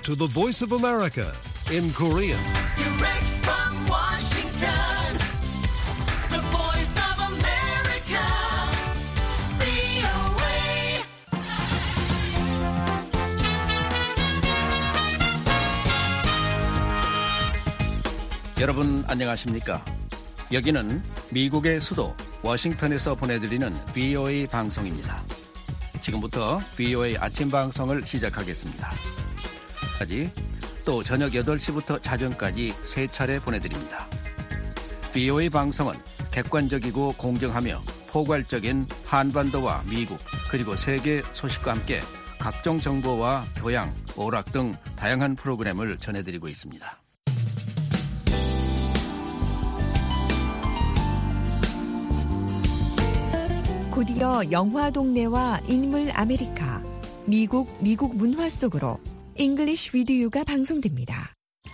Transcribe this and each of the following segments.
to the Voice of America in Korean. Direct from Washington, the Voice of America, VOA. 여러분 안녕하십니까? 여기는 미국의 수도 워싱턴에서 보내드리는 VOA 방송입니다. 지금부터 VOA 아침 방송을 시작하겠습니다. 또 저녁 8시부터 자정까지 3차례 보내드립니다. VOA 방송은 객관적이고 공정하며 포괄적인 한반도와 미국 그리고 세계 소식과 함께 각종 정보와 교양, 오락 등 다양한 프로그램을 전해드리고 있습니다. 곧이어 영화 동네와 인물 아메리카, 미국 문화 속으로 English with You가 방송됩니다.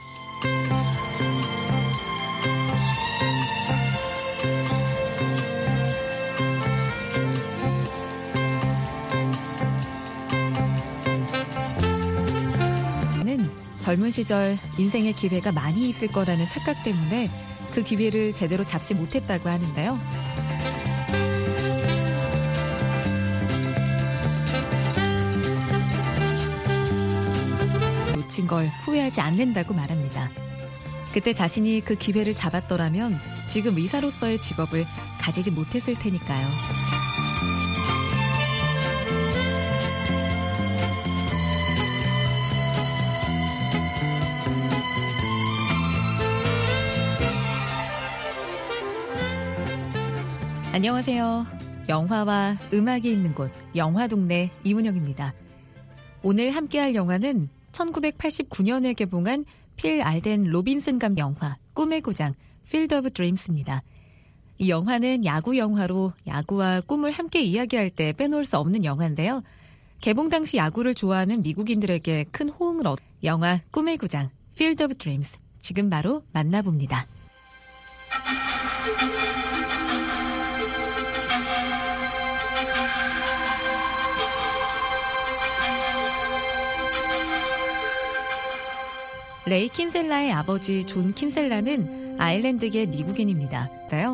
젊은 시절 인생의 기회가 많이 있을 거라는 착각 때문에 그 기회를 제대로 잡지 못했다고 하는데요. 놓친 걸 후회하지 않는다고 말합니다. 그때 자신이 그 기회를 잡았더라면 지금 의사로서의 직업을 가지지 못했을 테니까요. 안녕하세요. 영화와 음악이 있는 곳 영화동네 이문영입니다. 오늘 함께할 영화는 1989년에 개봉한 필 알덴 로빈슨 감독 영화 꿈의 고장 필드 오브 드림스입니다. 이 영화는 야구 영화로 야구와 꿈을 함께 이야기할 때 빼놓을 수 없는 영화인데요. 개봉 당시 야구를 좋아하는 미국인들에게 큰 호응을 얻은 영화 꿈의 고장 필드 오브 드림스 지금 바로 만나봅니다. 레이 킨셀라의 아버지 존 킨셀라는 아일랜드계 미국인입니다.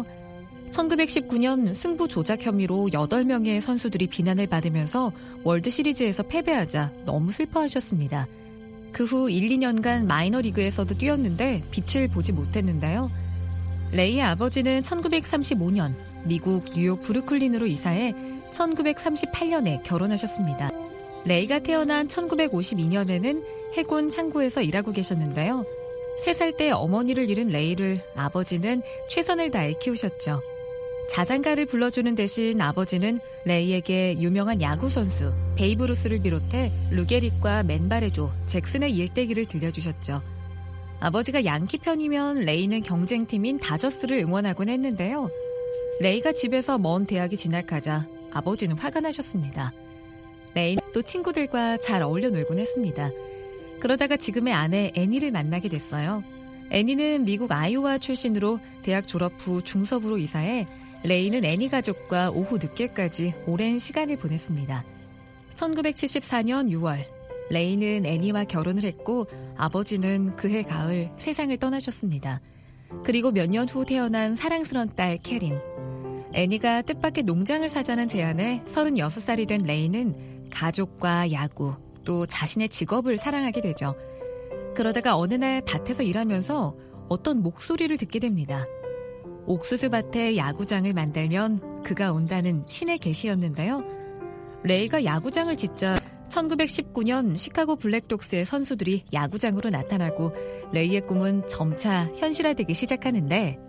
1919년 승부 조작 혐의로 8명의 선수들이 비난을 받으면서 월드 시리즈에서 패배하자 너무 슬퍼하셨습니다. 그 후 1, 2년간 마이너리그에서도 뛰었는데 빛을 보지 못했는데요. 레이의 아버지는 1935년 미국 뉴욕 브루클린으로 이사해 1938년에 결혼하셨습니다. 레이가 태어난 1952년에는 해군 창고에서 일하고 계셨는데요. 3살 때 어머니를 잃은 레이를 아버지는 최선을 다해 키우셨죠. 자장가를 불러주는 대신 아버지는 레이에게 유명한 야구 선수 베이브 루스를 비롯해 루게릭과 맨바레조, 잭슨의 일대기를 들려주셨죠. 아버지가 양키 편이면 레이는 경쟁팀인 다저스를 응원하곤 했는데요. 레이가 집에서 먼 대학이 진학하자 아버지는 화가 나셨습니다. 레이는 또 친구들과 잘 어울려 놀곤 했습니다. 그러다가 지금의 아내 애니를 만나게 됐어요. 애니는 미국 아이오와 출신으로 대학 졸업 후 중서부로 이사해 레이는 애니 가족과 오후 늦게까지 오랜 시간을 보냈습니다. 1974년 6월 레이는 애니와 결혼을 했고 아버지는 그해 가을 세상을 떠나셨습니다. 그리고 몇 년 후 태어난 사랑스러운 딸 캐린. 애니가 뜻밖의 농장을 사자는 제안에 36살이 된 레이는 가족과 야구 또 자신의 직업을 사랑하게 되죠. 그러다가 어느 날 밭에서 일하면서 어떤 목소리를 듣게 됩니다. 옥수수밭에 야구장을 만들면 그가 온다는 신의 계시였는데요. 레이가 야구장을 짓자 1919년 시카고 블랙독스의 선수들이 야구장으로 나타나고 레이의 꿈은 점차 현실화되기 시작하는데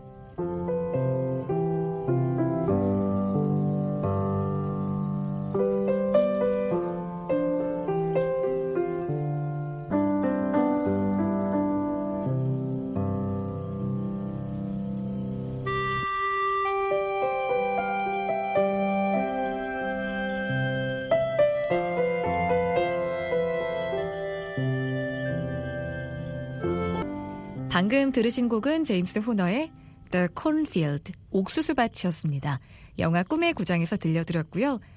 방금 들으신 곡은 제임스 호너의 The Cornfield, 옥수수밭이었습니다. 영화 꿈의 고장에서 들려드렸고요.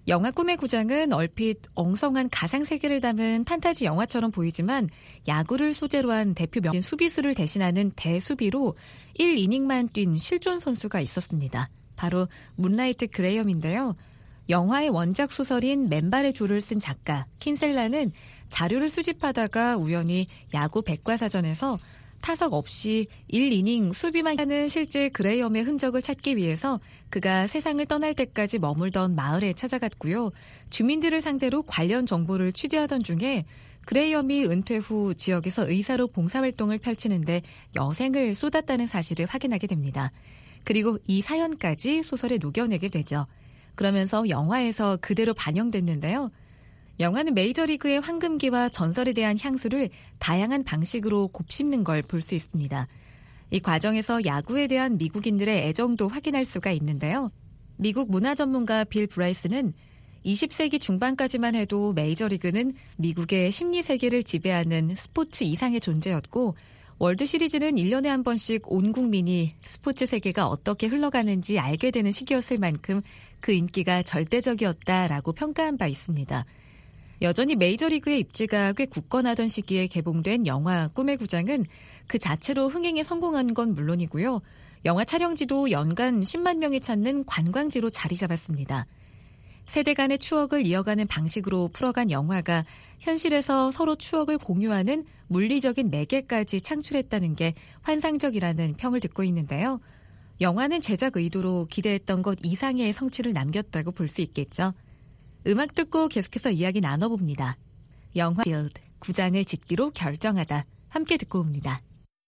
영화 꿈의 구장은 얼핏 엉성한 가상세계를 담은 판타지 영화처럼 보이지만 야구를 소재로 한 대표 명진 수비수를 대신하는 대수비로 1이닝만 뛴 실존 선수가 있었습니다. 바로 문라이트 그레이엄인데요. 영화의 원작 소설인 맨발의 조를 쓴 작가 킨셀라는 자료를 수집하다가 우연히 야구 백과사전에서 타석 없이 1이닝 수비만 하는 실제 그레이엄의 흔적을 찾기 위해서 그가 세상을 떠날 때까지 머물던 마을에 찾아갔고요. 주민들을 상대로 관련 정보를 취재하던 중에 그레이엄이 은퇴 후 지역에서 의사로 봉사활동을 펼치는데 여생을 쏟았다는 사실을 확인하게 됩니다. 그리고 이 사연까지 소설에 녹여내게 되죠. 그러면서 영화에서 그대로 반영됐는데요. 영화는 메이저리그의 황금기와 전설에 대한 향수를 다양한 방식으로 곱씹는 걸 볼 수 있습니다. 이 과정에서 야구에 대한 미국인들의 애정도 확인할 수가 있는데요. 미국 문화 전문가 빌 브라이스는 20세기 중반까지만 해도 메이저리그는 미국의 심리 세계를 지배하는 스포츠 이상의 존재였고 월드 시리즈는 1년에 한 번씩 온 국민이 스포츠 세계가 어떻게 흘러가는지 알게 되는 시기였을 만큼 그 인기가 절대적이었다라고 평가한 바 있습니다. 여전히 메이저리그의 입지가 꽤 굳건하던 시기에 개봉된 영화 꿈의 구장은 그 자체로 흥행에 성공한 건 물론이고요. 영화 촬영지도 연간 10만 명이 찾는 관광지로 자리 잡았습니다. 세대 간의 추억을 이어가는 방식으로 풀어간 영화가 현실에서 서로 추억을 공유하는 물리적인 매개까지 창출했다는 게 환상적이라는 평을 듣고 있는데요. 영화는 제작 의도로 기대했던 것 이상의 성취를 남겼다고 볼 수 있겠죠. 음악 듣고 계속해서 이야기 나눠봅니다. 영화 빌드, 구장을 짓기로 결정하다. 함께 듣고 옵니다.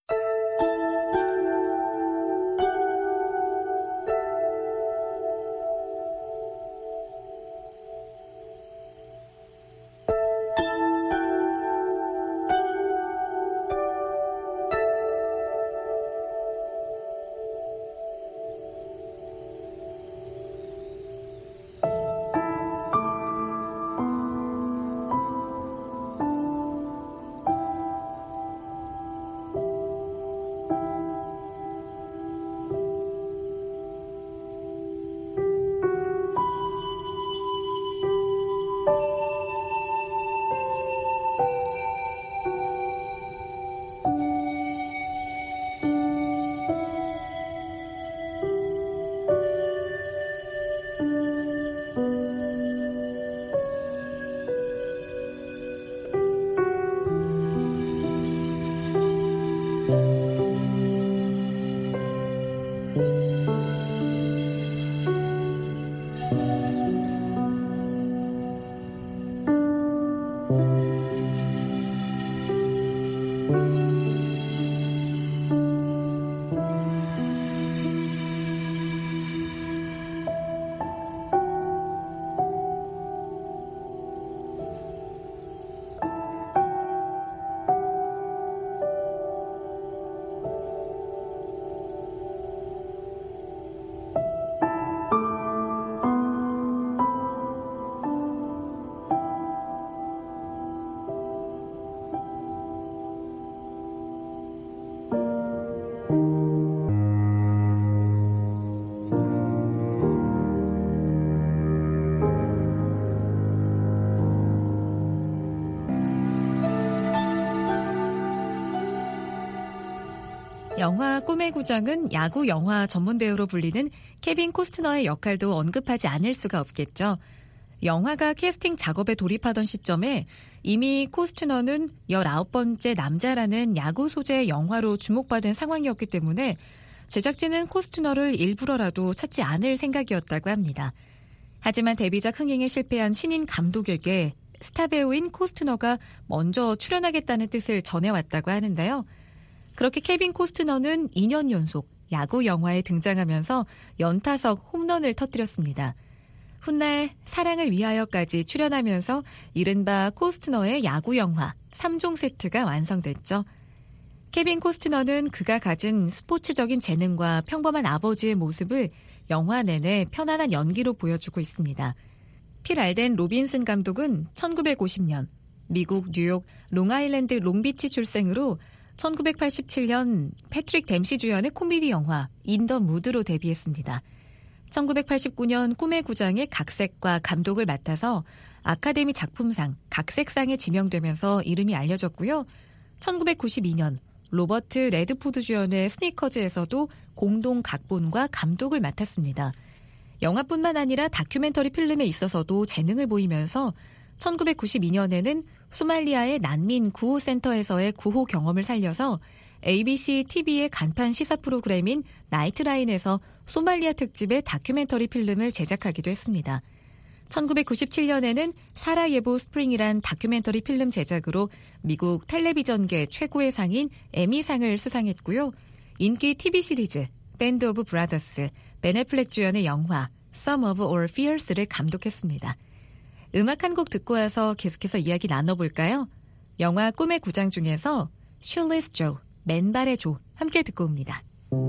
영화 꿈의 구장은 야구 영화 전문 배우로 불리는 케빈 코스트너의 역할도 언급하지 않을 수가 없겠죠. 영화가 캐스팅 작업에 돌입하던 시점에 이미 코스트너는 19번째 남자라는 야구 소재의 영화로 주목받은 상황이었기 때문에 제작진은 코스트너를 일부러라도 찾지 않을 생각이었다고 합니다. 하지만 데뷔작 흥행에 실패한 신인 감독에게 스타 배우인 코스트너가 먼저 출연하겠다는 뜻을 전해왔다고 하는데요. 그렇게 케빈 코스트너는 2년 연속 야구 영화에 등장하면서 연타석 홈런을 터뜨렸습니다. 훗날 사랑을 위하여까지 출연하면서 이른바 코스트너의 야구 영화 3종 세트가 완성됐죠. 케빈 코스트너는 그가 가진 스포츠적인 재능과 평범한 아버지의 모습을 영화 내내 편안한 연기로 보여주고 있습니다. 필 알덴 로빈슨 감독은 1950년 미국 뉴욕 롱아일랜드 롱비치 출생으로 1987년 패트릭 댐시 주연의 코미디 영화 인 더 무드로 데뷔했습니다. 1989년 꿈의 구장의 각색과 감독을 맡아서 아카데미 작품상, 각색상에 지명되면서 이름이 알려졌고요. 1992년 로버트 레드포드 주연의 스니커즈에서도 공동 각본과 감독을 맡았습니다. 영화뿐만 아니라 다큐멘터리 필름에 있어서도 재능을 보이면서 1992년에는 소말리아의 난민 구호센터에서의 구호 경험을 살려서 ABC TV의 간판 시사 프로그램인 나이트라인에서 소말리아 특집의 다큐멘터리 필름을 제작하기도 했습니다. 1997년에는 사라예보 스프링이란 다큐멘터리 필름 제작으로 미국 텔레비전계 최고의 상인 에미상을 수상했고요. 인기 TV 시리즈 밴드 오브 브라더스, 벤 애플렉 주연의 영화 Some of Our Fears를 감독했습니다. 음악 한 곡 듣고 와서 계속해서 이야기 나눠볼까요? 영화 꿈의 구장 중에서 Shoeless Joe, 맨발의 조 함께 듣고 옵니다.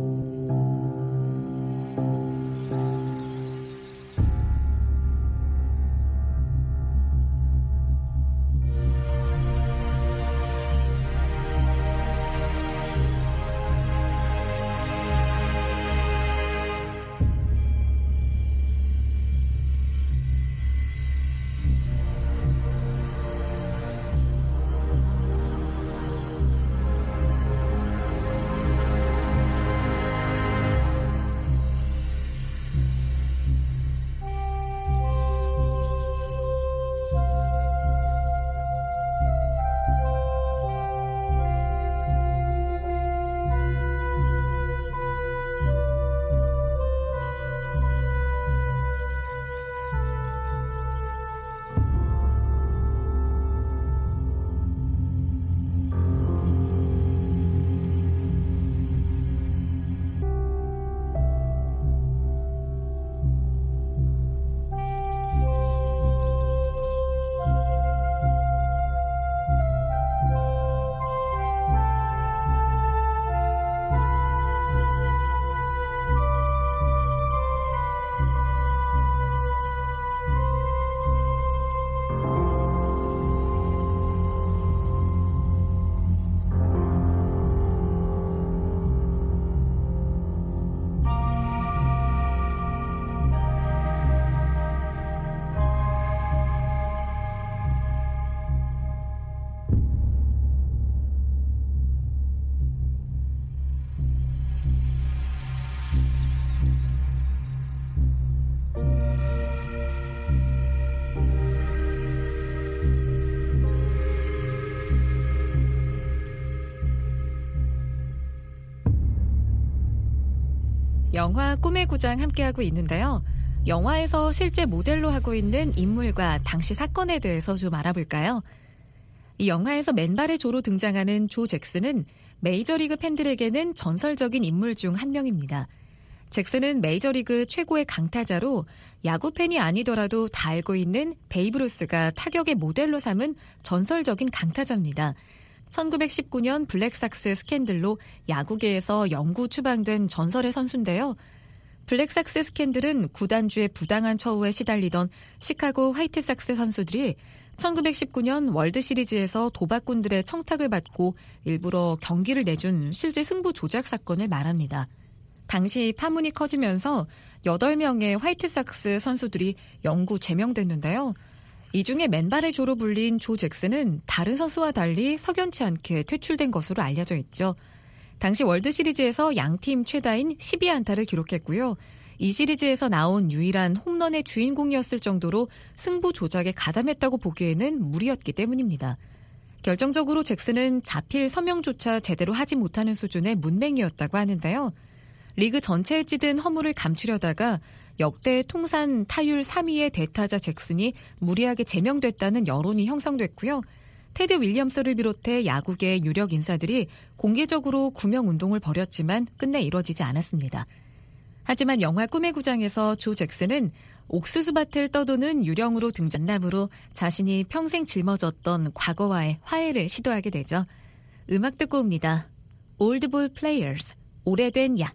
영화 꿈의 구장 함께하고 있는데요. 영화에서 실제 모델로 하고 있는 인물과 당시 사건에 대해서 좀 알아볼까요? 이 영화에서 맨발의 조로 등장하는 조 잭슨은 메이저리그 팬들에게는 전설적인 인물 중 한 명입니다. 잭슨은 메이저리그 최고의 강타자로 야구 팬이 아니더라도 다 알고 있는 베이브 루스가 타격의 모델로 삼은 전설적인 강타자입니다. 1919년 블랙삭스 스캔들로 야구계에서 영구 추방된 전설의 선수인데요. 블랙삭스 스캔들은 구단주의 부당한 처우에 시달리던 시카고 화이트삭스 선수들이 1919년 월드시리즈에서 도박꾼들의 청탁을 받고 일부러 경기를 내준 실제 승부 조작 사건을 말합니다. 당시 파문이 커지면서 8명의 화이트삭스 선수들이 영구 제명됐는데요. 이 중에 맨발의 조로 불린 조 잭슨은 다른 선수와 달리 석연치 않게 퇴출된 것으로 알려져 있죠. 당시 월드시리즈에서 양팀 최다인 12안타를 기록했고요. 이 시리즈에서 나온 유일한 홈런의 주인공이었을 정도로 승부 조작에 가담했다고 보기에는 무리였기 때문입니다. 결정적으로 잭슨은 자필 서명조차 제대로 하지 못하는 수준의 문맹이었다고 하는데요. 리그 전체에 찌든 허물을 감추려다가 역대 통산 타율 3위의 대타자 잭슨이 무리하게 제명됐다는 여론이 형성됐고요. 테드 윌리엄스를 비롯해 야구계의 유력 인사들이 공개적으로 구명운동을 벌였지만 끝내 이뤄지지 않았습니다. 하지만 영화 꿈의 구장에서 조 잭슨은 옥수수밭을 떠도는 유령으로 등장함으로 자신이 평생 짊어졌던 과거와의 화해를 시도하게 되죠. 음악 듣고 옵니다. Old Ball Players, 오래된 약.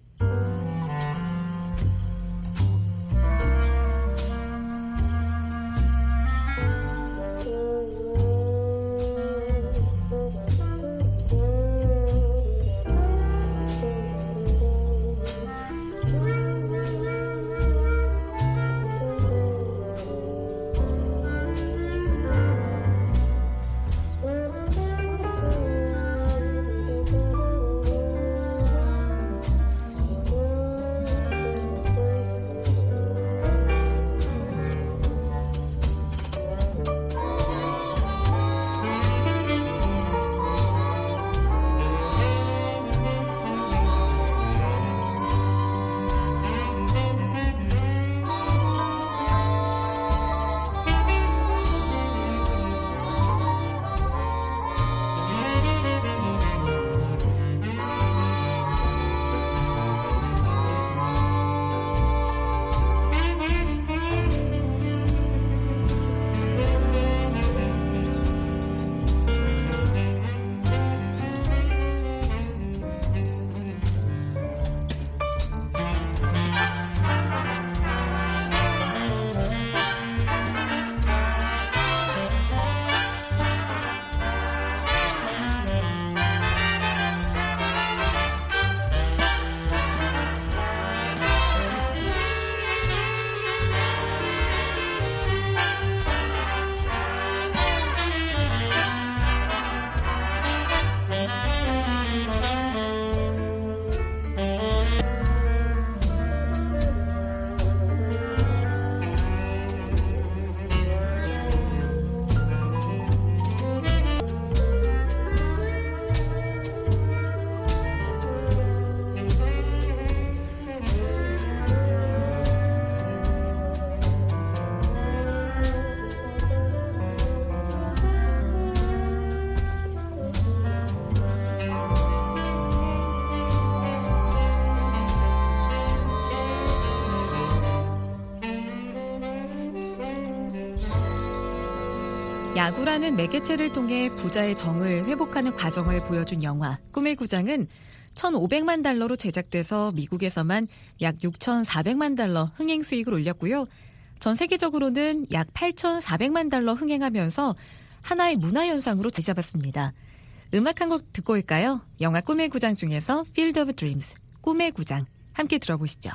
야구라는 매개체를 통해 부자의 정을 회복하는 과정을 보여준 영화 꿈의 구장은 1,500만 달러로 제작돼서 미국에서만 약 6,400만 달러 흥행 수익을 올렸고요. 전 세계적으로는 약 8,400만 달러 흥행하면서 하나의 문화현상으로 자리 잡았습니다. 음악 한 곡 듣고 올까요? 영화 꿈의 구장 중에서 Field of Dreams, 꿈의 구장 함께 들어보시죠.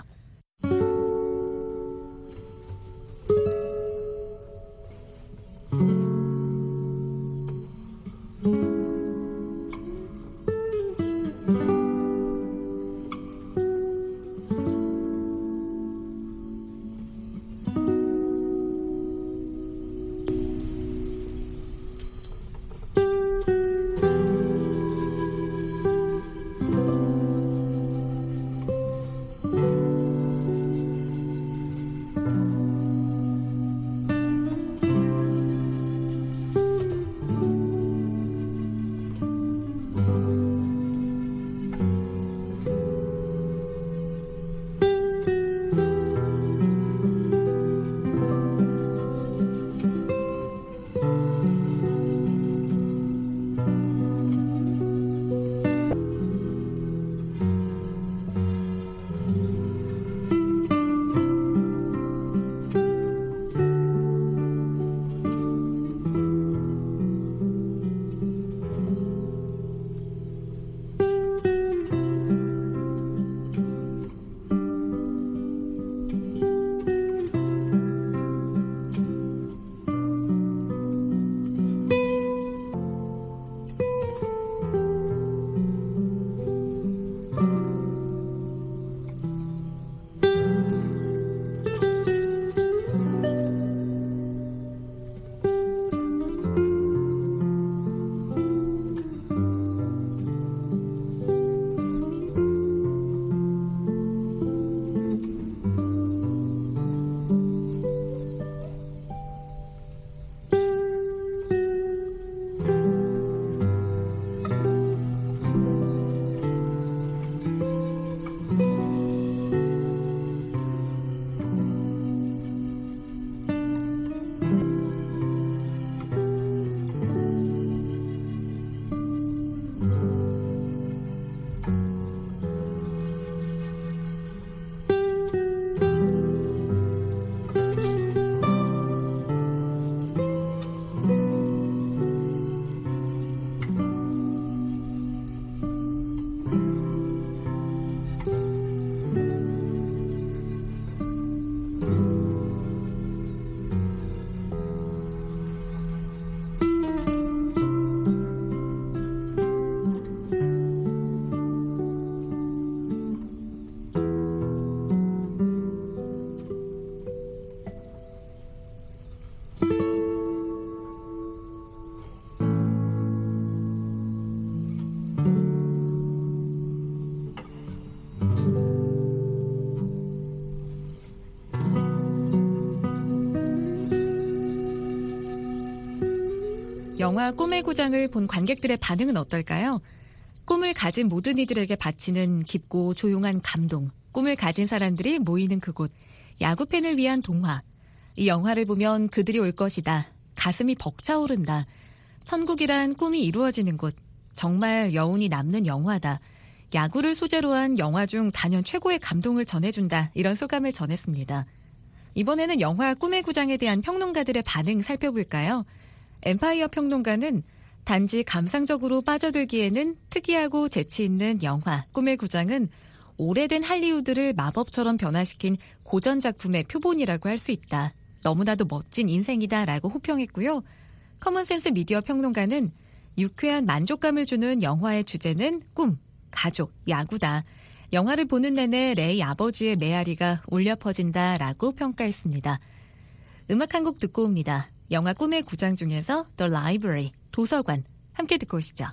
영화 꿈의 구장을 본 관객들의 반응은 어떨까요? 꿈을 가진 모든 이들에게 바치는 깊고 조용한 감동, 꿈을 가진 사람들이 모이는 그곳, 야구팬을 위한 동화. 이 영화를 보면 그들이 올 것이다. 가슴이 벅차오른다. 천국이란 꿈이 이루어지는 곳. 정말 여운이 남는 영화다. 야구를 소재로 한 영화 중 단연 최고의 감동을 전해준다. 이런 소감을 전했습니다. 이번에는 영화 꿈의 구장에 대한 평론가들의 반응 살펴볼까요? 엠파이어 평론가는 단지 감상적으로 빠져들기에는 특이하고 재치 있는 영화 꿈의 구장은 오래된 할리우드를 마법처럼 변화시킨 고전 작품의 표본이라고 할 수 있다. 너무나도 멋진 인생이다라고 호평했고요. 커먼센스 미디어 평론가는 유쾌한 만족감을 주는 영화의 주제는 꿈, 가족, 야구다. 영화를 보는 내내 레이 아버지의 메아리가 울려 퍼진다라고 평가했습니다. 음악 한 곡 듣고 옵니다. 영화 꿈의 구장 중에서 The Library, 도서관 함께 듣고 오시죠.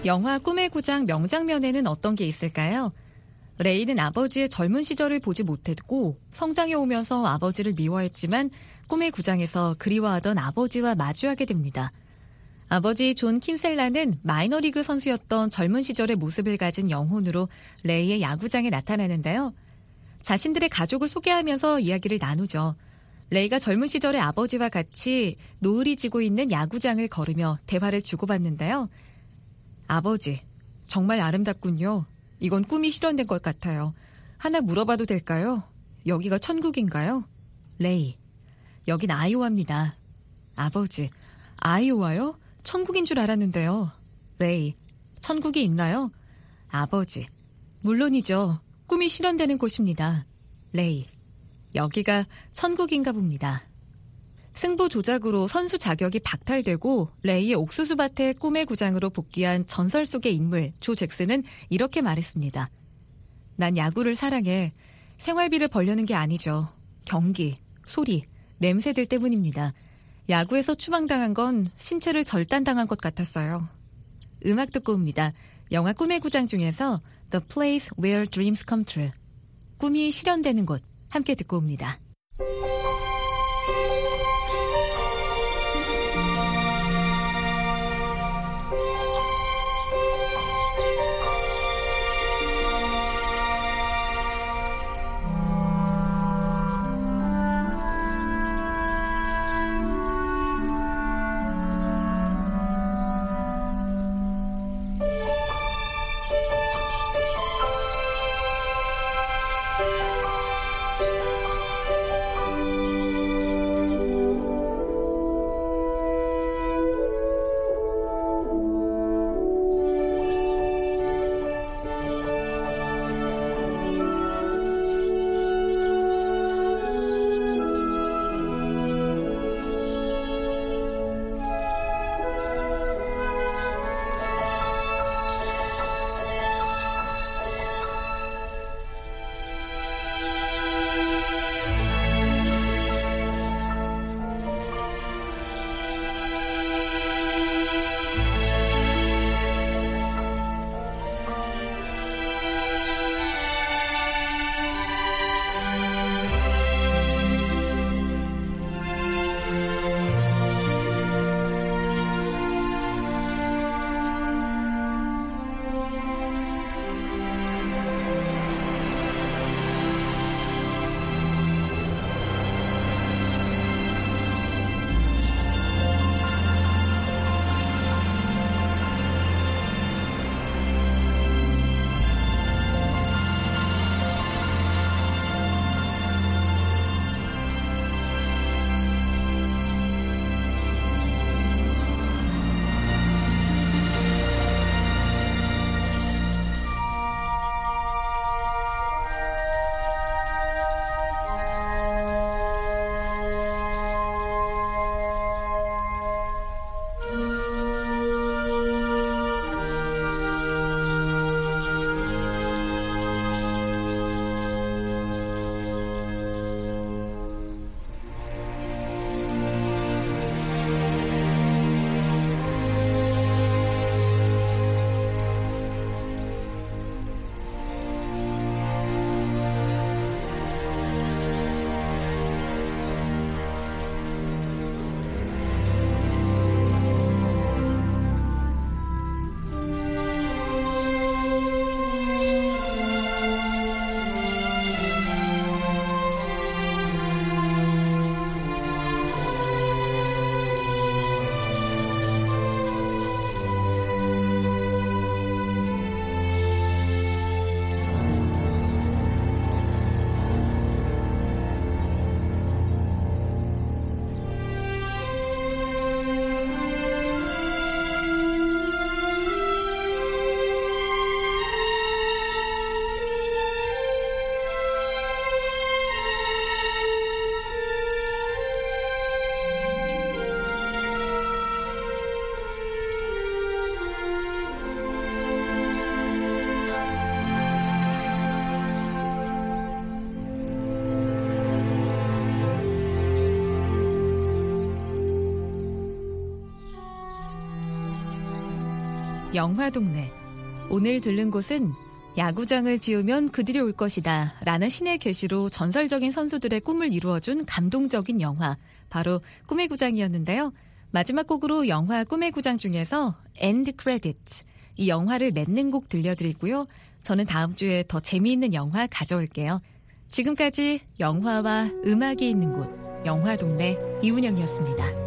영화 꿈의 구장 명장면에는 어떤 게 있을까요? 레이는 아버지의 젊은 시절을 보지 못했고 성장해 오면서 아버지를 미워했지만 꿈의 구장에서 그리워하던 아버지와 마주하게 됩니다. 아버지 존 킨셀라는 마이너리그 선수였던 젊은 시절의 모습을 가진 영혼으로 레이의 야구장에 나타나는데요. 자신들의 가족을 소개하면서 이야기를 나누죠. 레이가 젊은 시절의 아버지와 같이 노을이 지고 있는 야구장을 걸으며 대화를 주고받는데요. 아버지, 정말 아름답군요. 이건 꿈이 실현된 것 같아요. 하나 물어봐도 될까요? 여기가 천국인가요? 레이, 여긴 아이오와입니다. 아버지, 아이오와요? 천국인 줄 알았는데요. 레이, 천국이 있나요? 아버지, 물론이죠. 꿈이 실현되는 곳입니다. 레이, 여기가 천국인가 봅니다. 승부 조작으로 선수 자격이 박탈되고 레이의 옥수수밭의 꿈의 구장으로 복귀한 전설 속의 인물 조 잭슨은 이렇게 말했습니다. 난 야구를 사랑해. 생활비를 벌려는 게 아니죠. 경기, 소리, 냄새들 때문입니다. 야구에서 추방당한 건 신체를 절단당한 것 같았어요. 음악 듣고 옵니다. 영화 꿈의 구장 중에서 The Place Where Dreams Come True. 꿈이 실현되는 곳 함께 듣고 옵니다. 영화동네. 오늘 들른 곳은 야구장을 지으면 그들이 올 것이다 라는 신의 계시로 전설적인 선수들의 꿈을 이루어준 감동적인 영화, 바로 꿈의 구장이었는데요. 마지막 곡으로 영화 꿈의 구장 중에서 End Credits, 이 영화를 맺는 곡 들려드리고요. 저는 다음 주에 더 재미있는 영화 가져올게요. 지금까지 영화와 음악이 있는 곳, 영화동네 이운영이었습니다.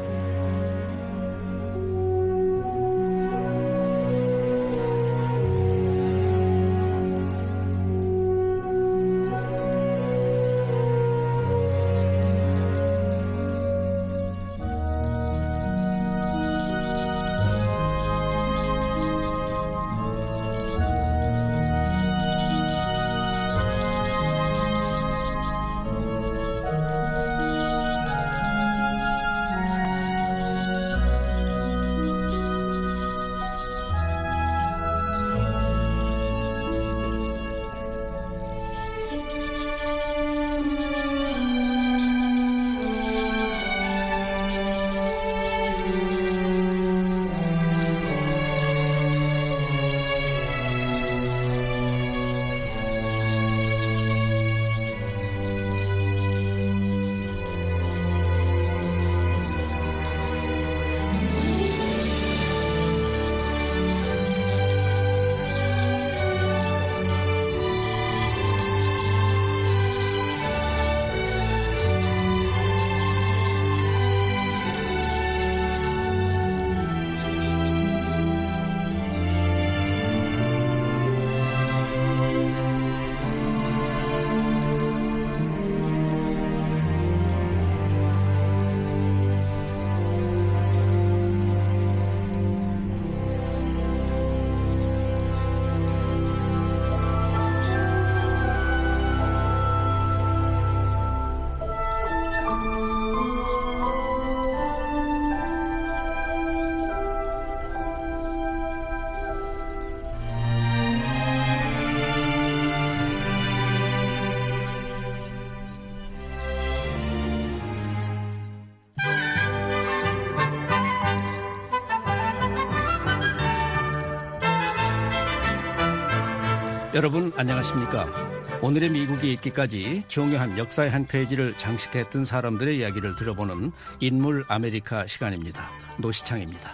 여러분 안녕하십니까? 오늘의 미국이 있기까지 중요한 역사의 한 페이지를 장식했던 사람들의 이야기를 들어보는 인물 아메리카 시간입니다. 노시창입니다.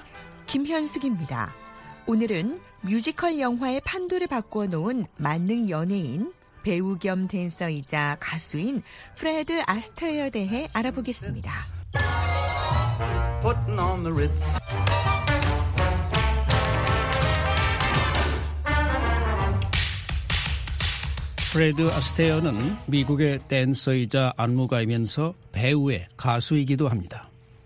김현숙입니다. 오늘은 뮤지컬 영화의 판도를 바꾸어 놓은 만능 연예인, 배우 겸 댄서이자 가수인 프레드 아스타이어에 대해 알아보겠습니다. Putting on the Ritz. 프레드 아스테어는 미국의 댄서이자 안무가이면서 배우의 가수이기도 합니다.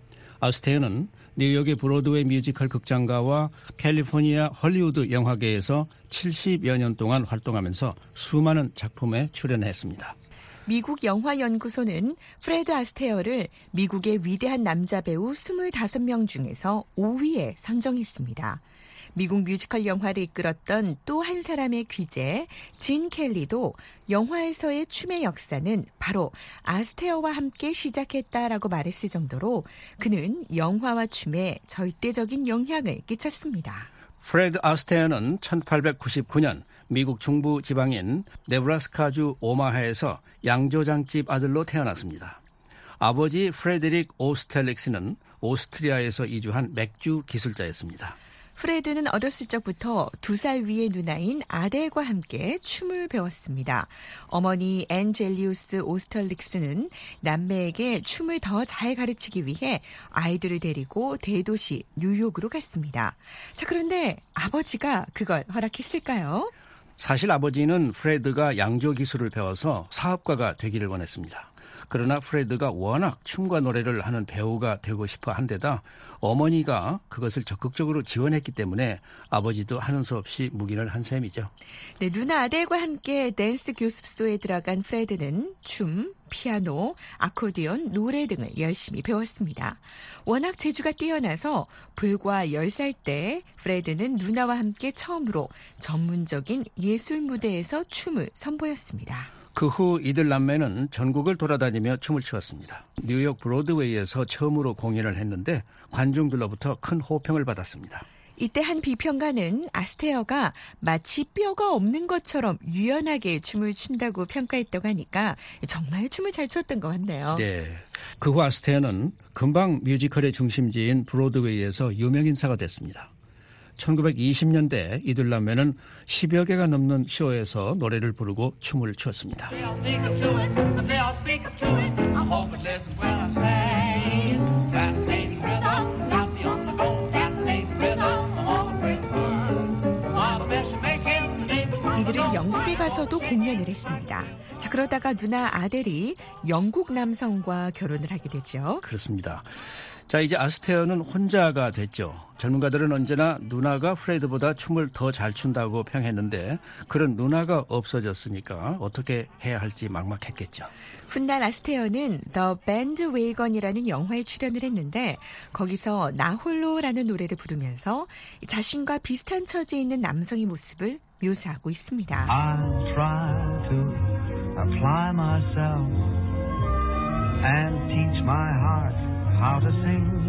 아스테어는 뉴욕의 브로드웨이 뮤지컬 극장가와 캘리포니아 헐리우드 영화계에서 70여 년 동안 활동하면서 수많은 작품에 출연했습니다. 미국 영화연구소는 프레드 아스테어를 미국의 위대한 남자 배우 25명 중에서 5위에 선정했습니다. 미국 뮤지컬 영화를 이끌었던 또 한 사람의 귀재 진 켈리도 영화에서의 춤의 역사는 바로 아스테어와 함께 시작했다라고 말했을 정도로 그는 영화와 춤에 절대적인 영향을 끼쳤습니다. 프레드 아스테어는 1899년 미국 중부 지방인 네브라스카주 오마하에서 양조장집 아들로 태어났습니다. 아버지 프레데릭 오스텔릭스는 오스트리아에서 이주한 맥주 기술자였습니다. 프레드는 어렸을 적부터 2살 위의 누나인 아델과 함께 춤을 배웠습니다. 어머니 앤젤리우스 오스털릭스는 남매에게 춤을 더 잘 가르치기 위해 아이들을 데리고 대도시 뉴욕으로 갔습니다. 자, 그런데 아버지가 그걸 허락했을까요? 사실 아버지는 프레드가 양조 기술을 배워서 사업가가 되기를 원했습니다. 그러나 프레드가 워낙 춤과 노래를 하는 배우가 되고 싶어 한 데다 어머니가 그것을 적극적으로 지원했기 때문에 아버지도 하는 수 없이 묵인을 한 셈이죠. 네, 누나 아델과 함께 댄스 교습소에 들어간 프레드는 춤, 피아노, 아코디언, 노래 등을 열심히 배웠습니다. 워낙 재주가 뛰어나서 불과 10살 때 프레드는 누나와 함께 처음으로 전문적인 예술 무대에서 춤을 선보였습니다. 그 후 이들 남매는 전국을 돌아다니며 춤을 추었습니다. 뉴욕 브로드웨이에서 처음으로 공연을 했는데 관중들로부터 큰 호평을 받았습니다. 이때 한 비평가는 아스테어가 마치 뼈가 없는 것처럼 유연하게 춤을 춘다고 평가했다고 하니까 정말 춤을 잘 췄던 것 같네요. 네. 그 후 아스테어는 금방 뮤지컬의 중심지인 브로드웨이에서 유명인사가 됐습니다. 1920년대 이들라면은 10여 개가 넘는 쇼에서 노래를 부르고 춤을 추었습니다. 이들은 영국에 가서도 공연을 했습니다. 자, 그러다가 누나 아델이 영국 남성과 결혼을 하게 되죠. 그렇습니다. 자, 이제 아스테어는 혼자가 됐죠. 전문가들은 언제나 누나가 프레드보다 춤을 더 잘 춘다고 평했는데 그런 누나가 없어졌으니까 어떻게 해야 할지 막막했겠죠. 훗날 아스테어는 더 밴드 웨이건이라는 영화에 출연을 했는데 거기서 나 홀로라는 노래를 부르면서 자신과 비슷한 처지에 있는 남성의 모습을 묘사하고 있습니다. I try to apply myself and teach my heart how to sing.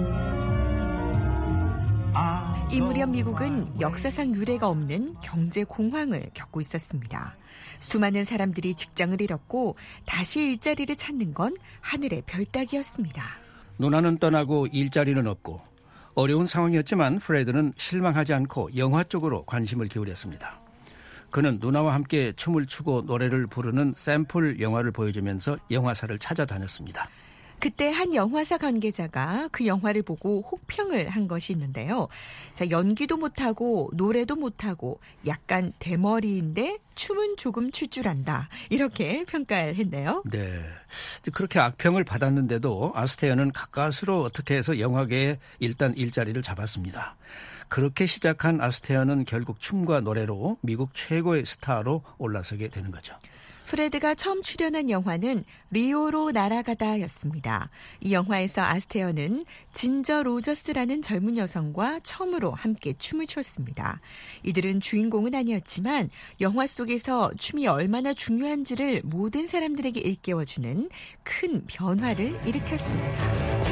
이 무렵 미국은 역사상 유례가 없는 경제 공황을 겪고 있었습니다. 수많은 사람들이 직장을 잃었고 다시 일자리를 찾는 건 하늘의 별 따기였습니다. 누나는 떠나고 일자리는 없고 어려운 상황이었지만 프레드는 실망하지 않고 영화 쪽으로 관심을 기울였습니다. 그는 누나와 함께 춤을 추고 노래를 부르는 샘플 영화를 보여주면서 영화사를 찾아다녔습니다. 그때 한 영화사 관계자가 그 영화를 보고 혹평을 한 것이 있는데요. 자, 연기도 못하고 노래도 못하고 약간 대머리인데 춤은 조금 출 줄 안다. 이렇게 평가를 했네요. 네, 그렇게 악평을 받았는데도 아스테어는 가까스로 어떻게 해서 영화계에 일단 일자리를 잡았습니다. 그렇게 시작한 아스테어는 결국 춤과 노래로 미국 최고의 스타로 올라서게 되는 거죠. 프레드가 처음 출연한 영화는 리오로 날아가다였습니다. 이 영화에서 아스테어는 진저 로저스라는 젊은 여성과 처음으로 함께 춤을 췄습니다. 이들은 주인공은 아니었지만 영화 속에서 춤이 얼마나 중요한지를 모든 사람들에게 일깨워주는 큰 변화를 일으켰습니다.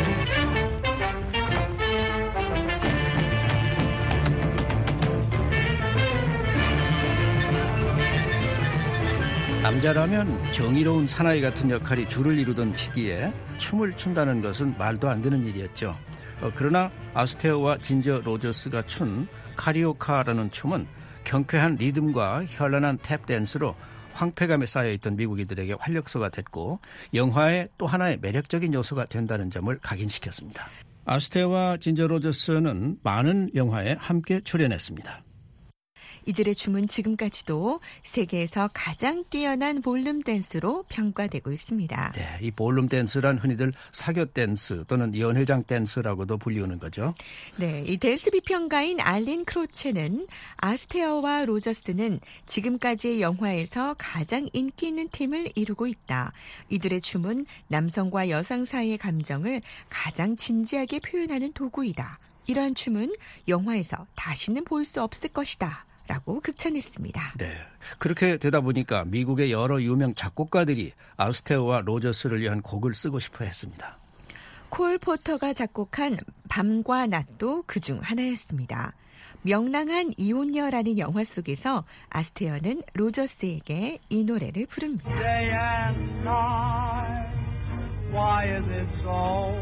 남자라면 정의로운 사나이 같은 역할이 주를 이루던 시기에 춤을 춘다는 것은 말도 안 되는 일이었죠. 그러나 아스테어와 진저 로저스가 춘 카리오카라는 춤은 경쾌한 리듬과 현란한 탭 댄스로 황폐감에 쌓여있던 미국인들에게 활력소가 됐고 영화의 또 하나의 매력적인 요소가 된다는 점을 각인시켰습니다. 아스테어와 진저 로저스는 많은 영화에 함께 출연했습니다. 이들의 춤은 지금까지도 세계에서 가장 뛰어난 볼룸 댄스로 평가되고 있습니다. 네, 이 볼룸 댄스란 흔히들 사교 댄스 또는 연회장 댄스라고도 불리우는 거죠. 네, 이 댄스 비평가인 알린 크로체는 아스테어와 로저스는 지금까지의 영화에서 가장 인기 있는 팀을 이루고 있다. 이들의 춤은 남성과 여성 사이의 감정을 가장 진지하게 표현하는 도구이다. 이러한 춤은 영화에서 다시는 볼 수 없을 것이다. 라고 극찬했습니다. 네, 그렇게 되다 보니까 미국의 여러 유명 작곡가들이 아스테어와 로저스를 위한 곡을 쓰고 싶어 했습니다. 콜 포터가 작곡한 밤과 낮도 그중 하나였습니다. 명랑한 이혼녀라는 영화 속에서 아스테어는 로저스에게 이 노래를 부릅니다. Day and night, why is it so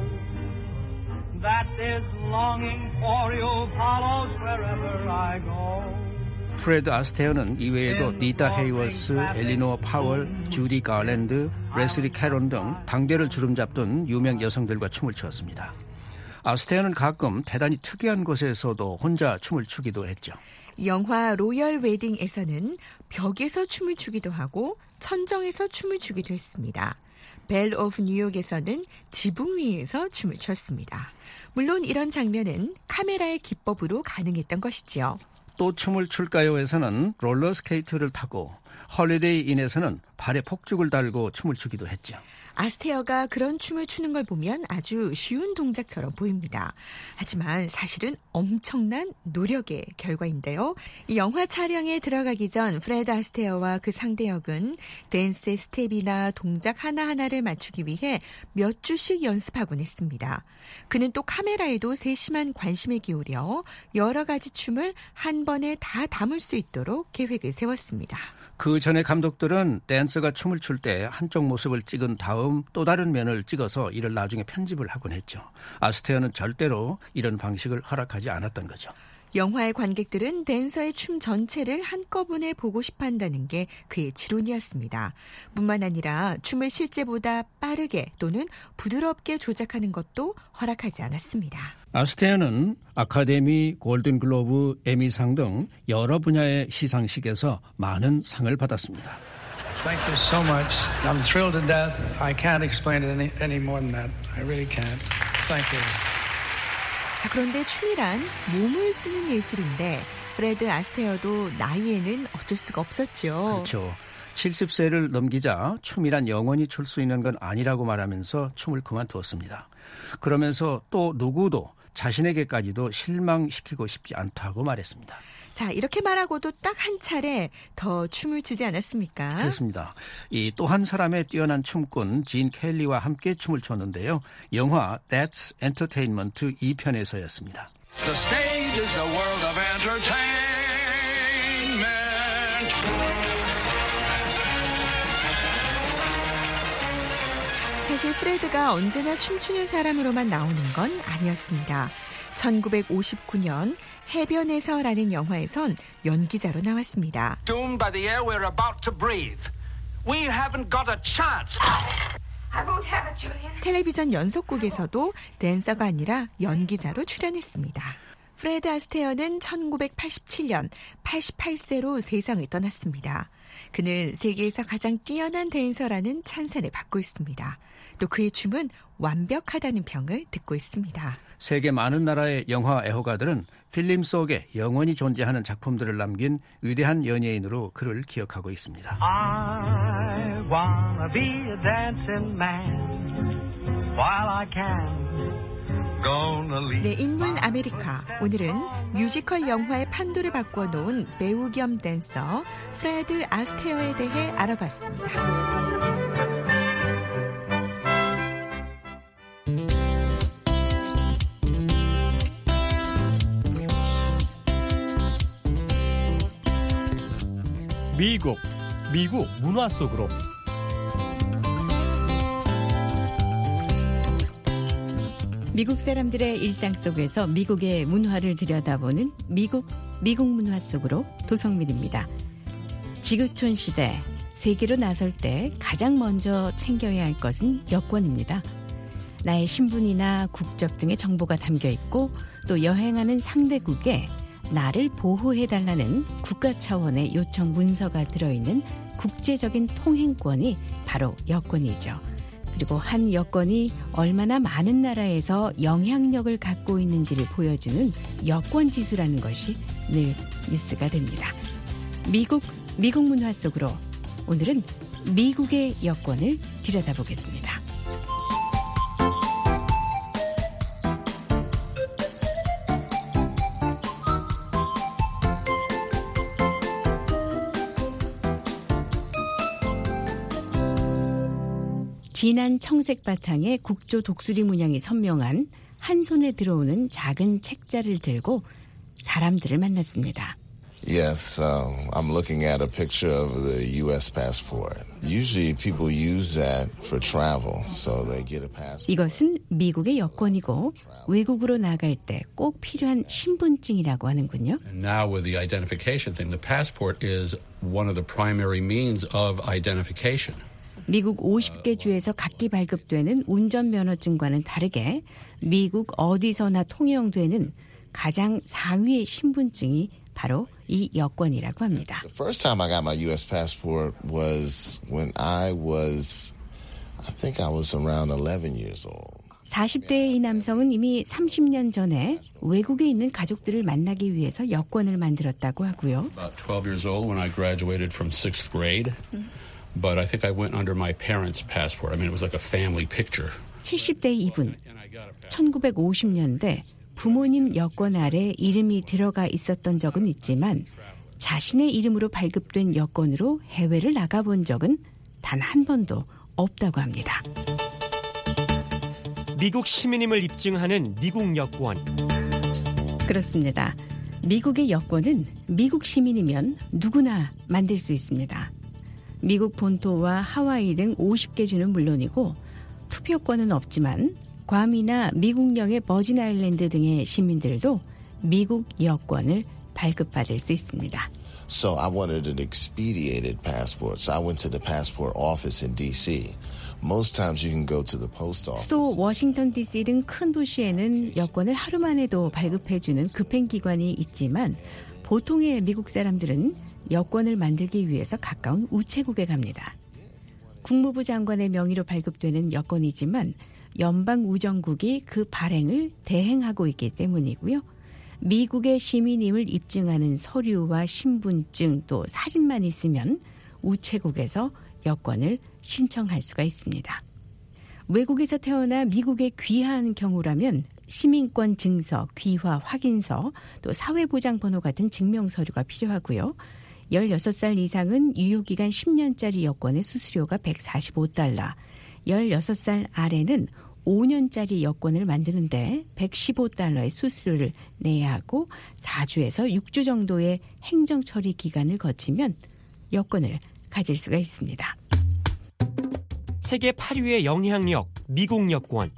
that this longing for you follows wherever I go? 프레드 아스테어는 이외에도 니타 헤이워스, 엘리노어 파월, 주디 가랜드, 레슬리 캐론 등 당대를 주름잡던 유명 여성들과 춤을 추었습니다. 아스테어는 가끔 대단히 특이한 곳에서도 혼자 춤을 추기도 했죠. 영화 로열 웨딩에서는 벽에서 춤을 추기도 하고 천정에서 춤을 추기도 했습니다. 벨 오브 뉴욕에서는 지붕 위에서 춤을 췄습니다. 물론 이런 장면은 카메라의 기법으로 가능했던 것이지요. 또 춤을 출까요에서는 롤러스케이트를 타고 홀리데이 인에서는 발에 폭죽을 달고 춤을 추기도 했죠. 아스테어가 그런 춤을 추는 걸 보면 아주 쉬운 동작처럼 보입니다. 하지만 사실은 엄청난 노력의 결과인데요. 이 영화 촬영에 들어가기 전 프레드 아스테어와 그 상대 역은 댄스의 스텝이나 동작 하나하나를 맞추기 위해 몇 주씩 연습하곤 했습니다. 그는 또 카메라에도 세심한 관심을 기울여 여러 가지 춤을 한 번에 다 담을 수 있도록 계획을 세웠습니다. 그 전에 감독들은 댄서가 춤을 출 때 한쪽 모습을 찍은 다음 또 다른 면을 찍어서 이를 나중에 편집을 하곤 했죠. 아스테어는 절대로 이런 방식을 허락하지 않았던 거죠. 영화의 관객들은 댄서의 춤 전체를 한꺼번에 보고 싶어 한다는 게 그의 지론이었습니다. 뿐만 아니라 춤을 실제보다 빠르게 또는 부드럽게 조작하는 것도 허락하지 않았습니다. 아스테어는 아카데미, 골든글로브, 에미상 등 여러 분야의 시상식에서 많은 상을 받았습니다. Thank you so much. I'm thrilled to death. I can't explain it any more than that. I really can't. Thank you. 자, 그런데 춤이란 몸을 쓰는 예술인데 프레드 아스테어도 나이에는 어쩔 수가 없었죠. 그렇죠. 70세를 넘기자 춤이란 영원히 출 수 있는 건 아니라고 말하면서 춤을 그만두었습니다. 그러면서 또 누구도 자신에게까지도 실망시키고 싶지 않다고 말했습니다. 자, 이렇게 말하고도 딱 한 차례 더 춤을 추지 않았습니까? 그렇습니다. 이 또 한 사람의 뛰어난 춤꾼 진 켈리와 함께 춤을 췄는데요. 영화 That's Entertainment 2편에서였습니다. The stage is a world of entertainment. 사실 프레드가 언제나 춤추는 사람으로만 나오는 건 아니었습니다. 1959년 해변에서라는 영화에선 연기자로 나왔습니다. Doomed by the air we're about to breathe. We haven't got a chance. I won't have it, Julian. 텔레비전 연속극에서도 댄서가 아니라 연기자로 출연했습니다. 프레드 아스테어는 1987년 88세로 세상을 떠났습니다. 그는 세계에서 가장 뛰어난 댄서라는 찬사를 받고 있습니다. 또 그의 춤은 완벽하다는 평을 듣고 있습니다. 세계 많은 나라의 영화 애호가들은 필름 속에 영원히 존재하는 작품들을 남긴 위대한 연예인으로 그를 기억하고 있습니다. I wanna be a dancing man while I can. 네, 인물 아메리카. 오늘은 뮤지컬 영화의 판도를 바꿔놓은 배우 겸 댄서 프레드 아스테어에 대해 알아봤습니다. 미국 문화 속으로. 미국 사람들의 일상 속에서 미국의 문화를 들여다보는 미국 문화 속으로 도성민입니다. 지구촌 시대, 세계로 나설 때 가장 먼저 챙겨야 할 것은 여권입니다. 나의 신분이나 국적 등의 정보가 담겨 있고 또 여행하는 상대국에 나를 보호해달라는 국가 차원의 요청 문서가 들어있는 국제적인 통행권이 바로 여권이죠. 그리고 한 여권이 얼마나 많은 나라에서 영향력을 갖고 있는지를 보여주는 여권지수라는 것이 늘 뉴스가 됩니다. 미국 문화 속으로 오늘은 미국의 여권을 들여다보겠습니다. 진한 청색 바탕에 국조 독수리 문양이 선명한 한 손에 들어오는 작은 책자를 들고 사람들을 만났습니다. Yes, I'm looking at a picture of the U.S. passport. Usually people use that for travel, so they get a passport. 이것은 미국의 여권이고 외국으로 나갈 때 꼭 필요한 신분증이라고 하는군요. And now with the identification thing, the passport is one of the primary means of identification. 미국 50개 주에서 각기 발급되는 운전면허증과는 다르게 미국 어디서나 통용되는 가장 상위의 신분증이 바로 이 여권이라고 합니다. The first time I got my U.S. passport was when I think I was around 11 years old. 40대의 이 남성은 이미 30년 전에 외국에 있는 가족들을 만나기 위해서 여권을 만들었다고 하고요. About 12 years old when I graduated from 6th grade. But I think I went under my parents' passport. I mean, it was like a family picture. 70대 이분, 1950년대 부모님 여권 아래 이름이 들어가 있었던 적은 있지만 자신의 이름으로 발급된 여권으로 해외를 나가본 적은 단 한 번도 없다고 합니다. 미국 시민임을 입증하는 미국 여권. 그렇습니다. 미국의 여권은 미국 시민이면 누구나 만들 수 있습니다. 미국 본토와 하와이 등 50개 주는 물론이고 투표권은 없지만 괌이나 미국령의 버진 아일랜드 등의 시민들도 미국 여권을 발급받을 수 있습니다. So I wanted an expedited passport. So I went to the passport office in D.C. Most times you can go to the post office. 수도 워싱턴 DC 등 큰 도시에는 여권을 하루 만에도 발급해주는 급행기관이 있지만 보통의 미국 사람들은 여권을 만들기 위해서 가까운 우체국에 갑니다. 국무부 장관의 명의로 발급되는 여권이지만 연방우정국이 그 발행을 대행하고 있기 때문이고요. 미국의 시민임을 입증하는 서류와 신분증 또 사진만 있으면 우체국에서 여권을 신청할 수가 있습니다. 외국에서 태어나 미국에 귀화한 경우라면 시민권 증서, 귀화 확인서, 또 사회보장번호 같은 증명서류가 필요하고요. 16살 이상은 유효기간 10년짜리 여권의 수수료가 $145, 16살 아래는 5년짜리 여권을 만드는데 $115의 수수료를 내야 하고 4주에서 6주 정도의 행정처리 기간을 거치면 여권을 가질 수가 있습니다. 세계 8위의 영향력, 미국 여권.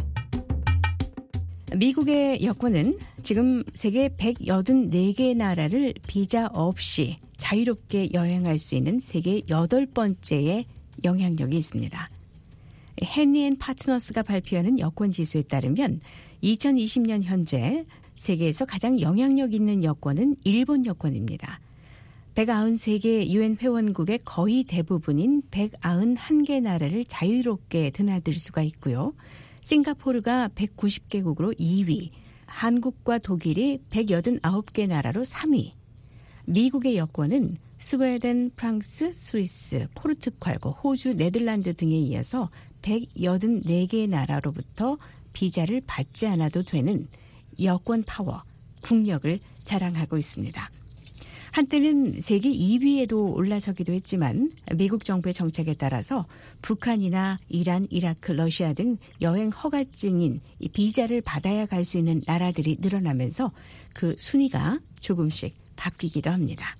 미국의 여권은 지금 세계 184개 나라를 비자 없이 자유롭게 여행할 수 있는 세계 8번째의 영향력이 있습니다. 헨리 앤 파트너스가 발표하는 여권 지수에 따르면 2020년 현재 세계에서 가장 영향력 있는 여권은 일본 여권입니다. 193개 유엔 회원국의 거의 대부분인 191개 나라를 자유롭게 드나들 수가 있고요. 싱가포르가 190개국으로 2위, 한국과 독일이 189개 나라로 3위. 미국의 여권은 스웨덴, 프랑스, 스위스, 포르투갈과 호주, 네덜란드 등에 이어서 184개 나라로부터 비자를 받지 않아도 되는 여권 파워, 국력을 자랑하고 있습니다. 한때는 세계 2위에도 올라서기도 했지만 미국 정부의 정책에 따라서 북한이나 이란, 이라크, 러시아 등 여행 허가증인 이 비자를 받아야 갈 수 있는 나라들이 늘어나면서 그 순위가 조금씩 바뀌기도 합니다.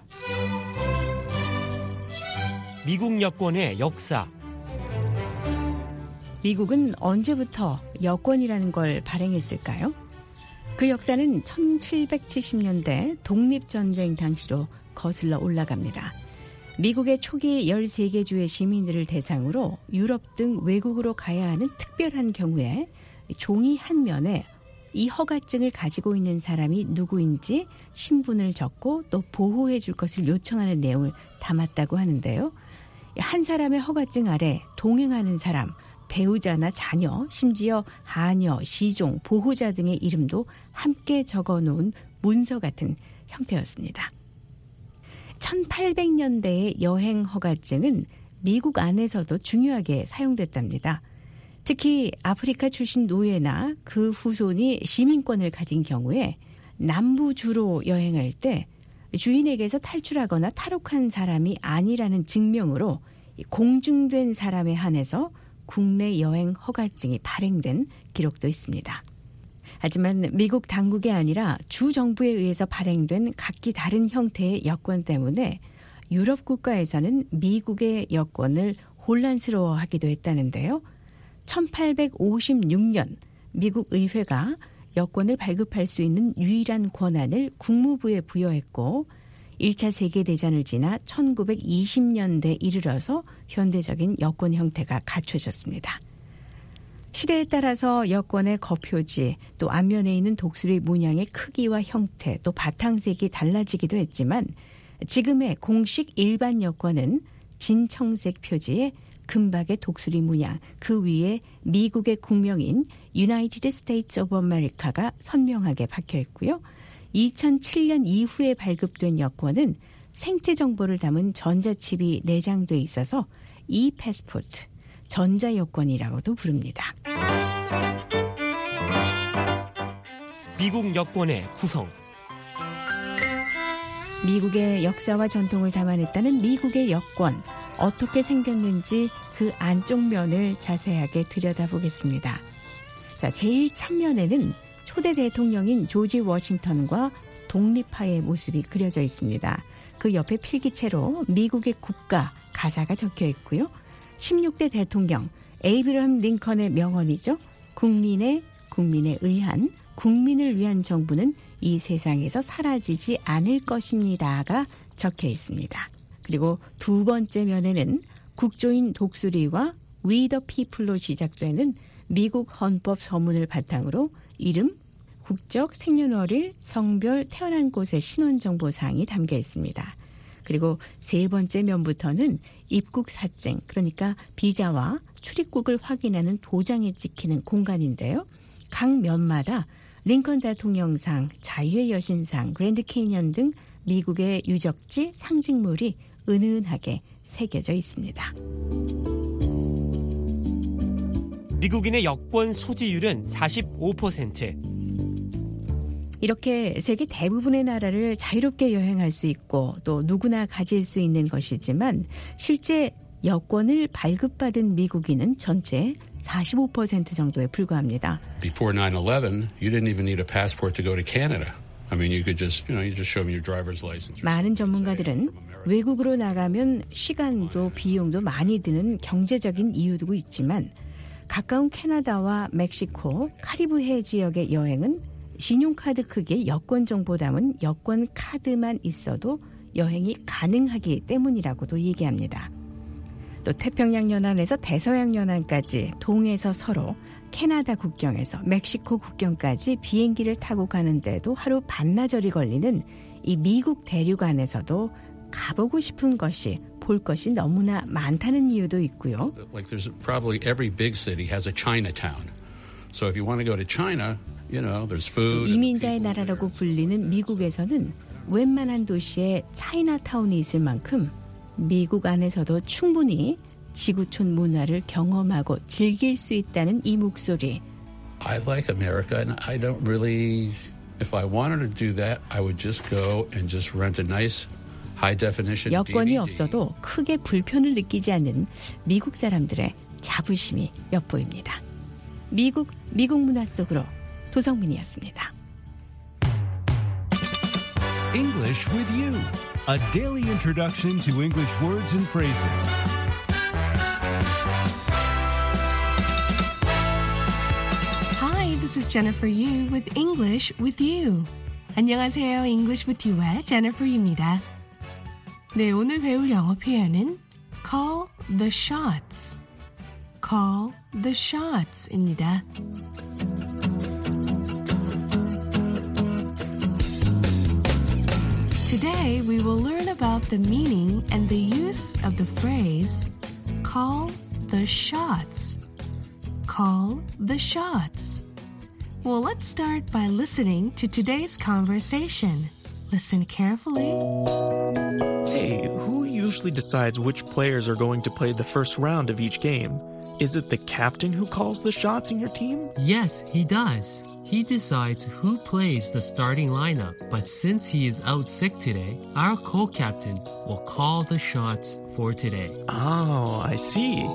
미국 여권의 역사. 미국은 언제부터 여권이라는 걸 발행했을까요? 그 역사는 1770년대 독립전쟁 당시로 거슬러 올라갑니다. 미국의 초기 13개 주의 시민들을 대상으로 유럽 등 외국으로 가야 하는 특별한 경우에 종이 한 면에 이 허가증을 가지고 있는 사람이 누구인지 신분을 적고 또 보호해 줄 것을 요청하는 내용을 담았다고 하는데요. 한 사람의 허가증 아래 동행하는 사람, 배우자나 자녀, 심지어 하녀, 시종, 보호자 등의 이름도 함께 적어놓은 문서 같은 형태였습니다. 1800년대의 여행 허가증은 미국 안에서도 중요하게 사용됐답니다. 특히 아프리카 출신 노예나 그 후손이 시민권을 가진 경우에 남부주로 여행할 때 주인에게서 탈출하거나 탈옥한 사람이 아니라는 증명으로 공증된 사람에 한해서 국내 여행 허가증이 발행된 기록도 있습니다. 하지만 미국 당국이 아니라 주 정부에 의해서 발행된 각기 다른 형태의 여권 때문에 유럽 국가에서는 미국의 여권을 혼란스러워하기도 했다는데요. 1856년 미국 의회가 여권을 발급할 수 있는 유일한 권한을 국무부에 부여했고 1차 세계대전을 지나 1920년대에 이르러서 현대적인 여권 형태가 갖춰졌습니다. 시대에 따라서 여권의 거표지, 또 앞면에 있는 독수리 문양의 크기와 형태, 또 바탕색이 달라지기도 했지만 지금의 공식 일반 여권은 진청색 표지에 금박의 독수리 문양, 그 위에 미국의 국명인 United States of America가 선명하게 박혀 있고요. 2007년 이후에 발급된 여권은 생체 정보를 담은 전자칩이 내장돼 있어서 e-패스포트, 전자여권이라고도 부릅니다. 미국 여권의 구성. 미국의 역사와 전통을 담아냈다는 미국의 여권. 어떻게 생겼는지 그 안쪽 면을 자세하게 들여다보겠습니다. 자, 제일 첫면에는 초대 대통령인 조지 워싱턴과 독립파의 모습이 그려져 있습니다. 그 옆에 필기체로 미국의 국가 가사가 적혀 있고요. 16대 대통령 에이브러함 링컨의 명언이죠. 국민에 의한, 국민을 위한 정부는 이 세상에서 사라지지 않을 것입니다가 적혀 있습니다. 그리고 두 번째 면에는 국조인 독수리와 We the People로 시작되는 미국 헌법 서문을 바탕으로 이름, 국적, 생년월일, 성별, 태어난 곳의 신원정보사항이 담겨 있습니다. 그리고 세 번째 면부터는 입국 사증, 그러니까 비자와 출입국을 확인하는 도장이 찍히는 공간인데요. 각 면마다 링컨 대통령상, 자유의 여신상, 그랜드 캐니언 등 미국의 유적지, 상징물이 은은하게 새겨져 있습니다. 미국인의 여권 소지율은 45%. 이렇게 세계 대부분의 나라를 자유롭게 여행할 수 있고 또 누구나 가질 수 있는 것이지만 실제 여권을 발급받은 미국인은 전체 45% 정도에 불과합니다. Before 9/11, you didn't even need a passport to go to Canada. I mean, you just show them your driver's license. 많은 전문가들은 외국으로 나가면 시간도 비용도 많이 드는 경제적인 이유도 있지만 가까운 캐나다와 멕시코, 카리브해 지역의 여행은 신용카드 크기의 여권 정보 담은 여권 카드만 있어도 여행이 가능하기 때문이라고도 얘기합니다. 또 태평양 연안에서 대서양 연안까지 동에서 서로, 캐나다 국경에서 멕시코 국경까지 비행기를 타고 가는데도 하루 반나절이 걸리는 이 미국 대륙 안에서도 가보고 싶은 것이, 볼 것이 너무나 많다는 이유도 있고요. Like there's probably every big city has a Chinatown. So if you want to go to China, there's food. 이민자의 나라라고 불리는 미국에서는 웬만한 도시에 차이나타운이 있을 만큼 미국 안에서도 충분히 지구촌 문화를 경험하고 즐길 수 있다는 이 목소리. I like America and I don't really, if I wanted to do that, I would just go and just rent a nice high definition 여권이 DVD. 없어도 크게 불편을 느끼지 않는 미국 사람들의 자부심이 엿보입니다. 미국 문화 속으로 도성민이었습니다. English with you. A daily introduction to English words and phrases. Hi, this is Jennifer Yu with English with You. 안녕하세요. English with You의 Jennifer입니다. 네, 오늘 배울 영어 표현은 call the shots. call the shots입니다. Today, we will learn about the meaning and the use of the phrase call the shots. Call the shots. Well, let's start by listening to today's conversation. Listen carefully. Hey, who usually decides which players are going to play the first round of each game? Is it the captain who calls the shots in your team? Yes, he does. He decides who plays the starting lineup, but since he is out sick today, our co-captain will call the shots for today. Oh, I see.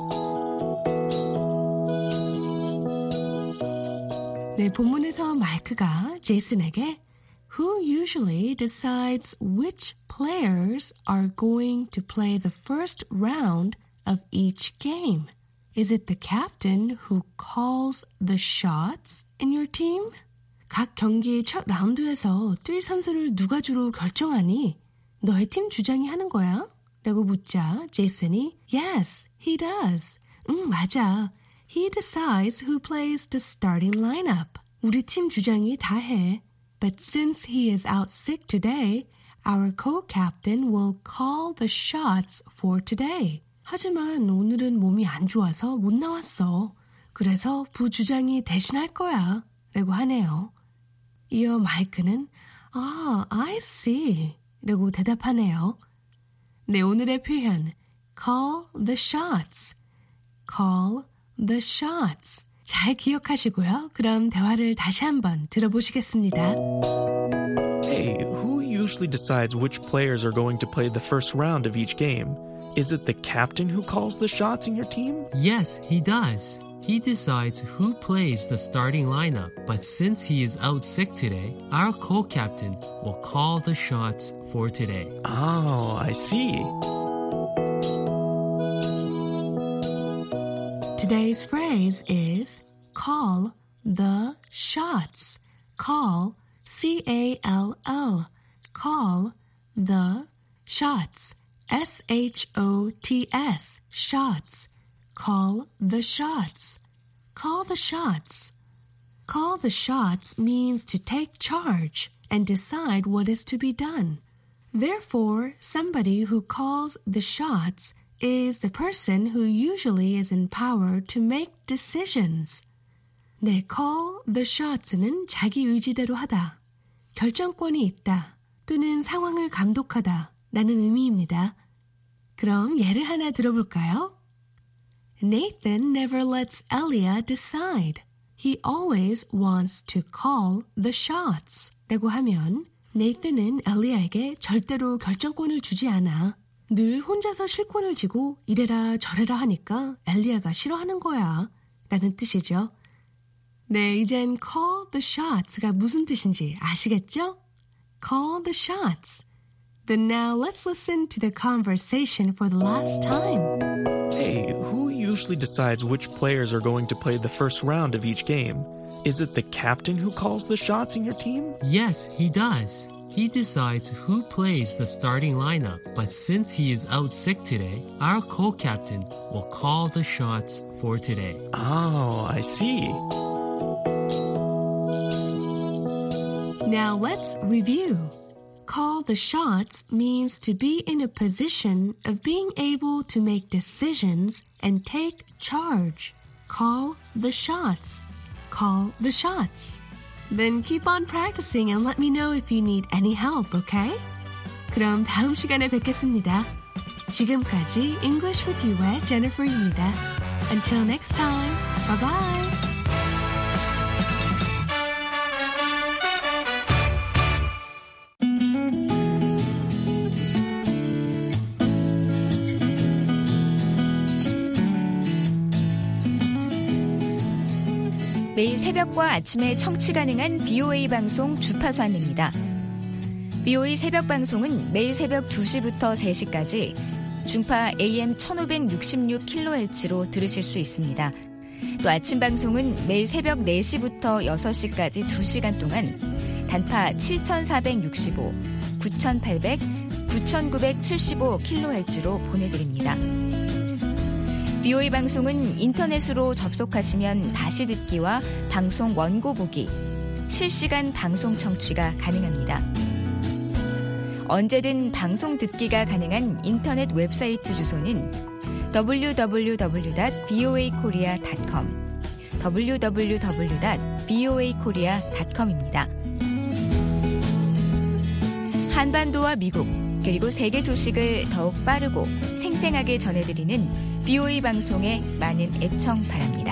네, 본문에서 마이크가 제이슨에게 Who usually decides which players are going to play the first round of each game? Is it the captain who calls the shots in your team? 각 경기의 첫 라운드에서 뛸 선수를 누가 주로 결정하니? 너의 팀 주장이 하는 거야? 라고 묻자 제이슨이 Yes, he does. 맞아. He decides who plays the starting lineup. 우리 팀 주장이 다 해. But since he is out sick today, our co-captain will call the shots for today. 하지만 오늘은 몸이 안 좋아서 못 나왔어. 그래서 부주장이 대신할 거야. 라고 하네요. 이어 마이크는 I see 라고 대답하네요. 네, 오늘의 표현 call the shots. call the shots. 잘 기억하시고요. 그럼 대화를 다시 한번 들어보시겠습니다. Hey, who usually decides which players are going to play the first round of each game? Is it the captain who calls the shots in your team? Yes, he does. He decides who plays the starting lineup, but since he is out sick today, our co-captain will call the shots for today. Oh, I see. Today's phrase is call the shots. Call, C-A-L-L. Call the shots. S-H-O-T-S. Shots. Call the shots. Call the shots. Call the shots means to take charge and decide what is to be done. Therefore, somebody who calls the shots is the person who usually is in power to make decisions. 네, call the shots는 자기 의지대로 하다, 결정권이 있다, 또는 상황을 감독하다 라는 의미입니다. 그럼 예를 하나 들어볼까요? Nathan never lets Elia decide. He always wants to call the shots. 라고 하면 Nathan은 엘리야에게 절대로 결정권을 주지 않아. 늘 혼자서 실권을 쥐고 이래라 저래라 하니까 엘리야가 싫어하는 거야. 라는 뜻이죠. 네, 이젠 call the shots가 무슨 뜻인지 아시겠죠? Call the shots. Then now let's listen to the conversation for the last time. Hey, who usually decides which players are going to play the first round of each game? Is it the captain who calls the shots in your team? Yes, he does. He decides who plays the starting lineup, but since he is out sick today, our co-captain will call the shots for today. Oh, I see. Now let's review. Call the shots means to be in a position of being able to make decisions and take charge. Call the shots. Call the shots. Then keep on practicing and let me know if you need any help, okay? 그럼 다음 시간에 뵙겠습니다. 지금까지 English with You의 Jennifer입니다. Until next time, bye-bye. 매일 새벽과 아침에 청취 가능한 BOA 방송 주파수 안내입니다. BOA 새벽 방송은 매일 새벽 2시부터 3시까지 중파 AM 1566kHz로 들으실 수 있습니다. 또 아침 방송은 매일 새벽 4시부터 6시까지 2시간 동안 단파 7465, 9800, 9975kHz로 보내드립니다. BOA 방송은 인터넷으로 접속하시면 다시 듣기와 방송 원고 보기, 실시간 방송 청취가 가능합니다. 언제든 방송 듣기가 가능한 인터넷 웹사이트 주소는 www.boakorea.com, www.boakorea.com입니다. 한반도와 미국, 그리고 세계 소식을 더욱 빠르고 생생하게 전해드리는 BOA 방송에 많은 애청 바랍니다.